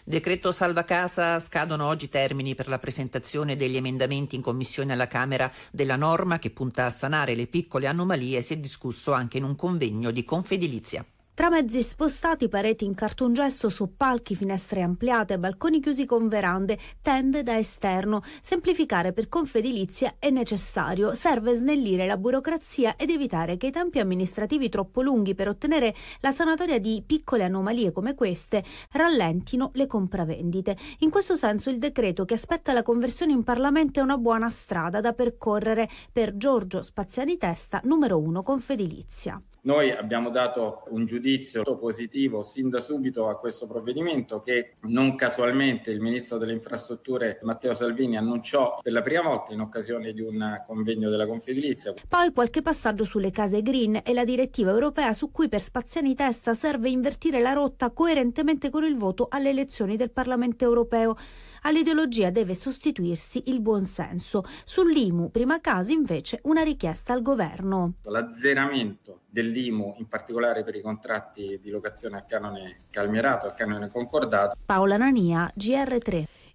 Decreto salva casa, scadono oggi i termini per la presentazione degli emendamenti in commissione alla Camera della norma che punta a sanare le piccole anomalie. Si è discusso anche in un convegno di Confedilizia. Tra mezzi spostati, pareti in cartongesso, soppalchi, finestre ampliate, balconi chiusi con verande, tende da esterno. Semplificare per Confedilizia è necessario. Serve snellire la burocrazia ed evitare che i tempi amministrativi troppo lunghi per ottenere la sanatoria di piccole anomalie come queste rallentino le compravendite. In questo senso il decreto che aspetta la conversione in Parlamento è una buona strada da percorrere per Giorgio Spaziani Testa, numero 1 Confedilizia. Noi abbiamo dato un giudizio positivo sin da subito a questo provvedimento che non casualmente il Ministro delle Infrastrutture Matteo Salvini annunciò per la prima volta in occasione di un convegno della Confedilizia. Poi qualche passaggio sulle case green e la direttiva europea su cui per Spaziani Testa serve invertire la rotta coerentemente con il voto alle elezioni del Parlamento europeo. All'ideologia deve sostituirsi il buonsenso. Sull'IMU prima casa invece una richiesta al governo. L'azzeramento dell'IMU in particolare per i contratti di locazione a canone calmierato, a canone concordato. Paola Nania, GR3.